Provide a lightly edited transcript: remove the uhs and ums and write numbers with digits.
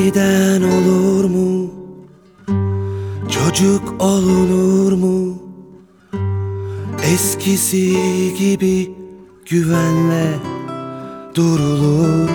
Yeniden olur mu? Çocuk olunur mu? Eskisi gibi güvenle durulur